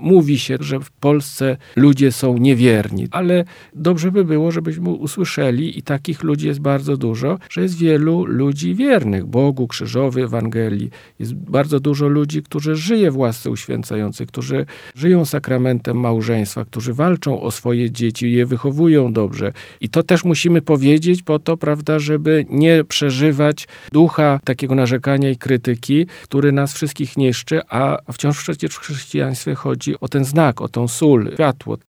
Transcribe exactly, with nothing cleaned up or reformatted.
mówi się, że w Polsce ludzie są niewierni, ale dobrze by było, żebyśmy usłyszeli, i takich ludzi jest bardzo dużo, że jest wielu ludzi wiernych Bogu, krzyżowi, Ewangelii. Jest bardzo dużo ludzi, którzy żyją w łasce uświęcającej, którzy żyją sakramentem małżeństwa, którzy walczą o swoje dzieci, je wychowują dobrze. I to też musimy powiedzieć po to, prawda, żeby nie przeżywać ducha takiego narzekania i krytyki, który nas wszystkich niszczy, a wciąż przecież w chrześcijaństwie chodzi o ten znak, o tą sól, światło.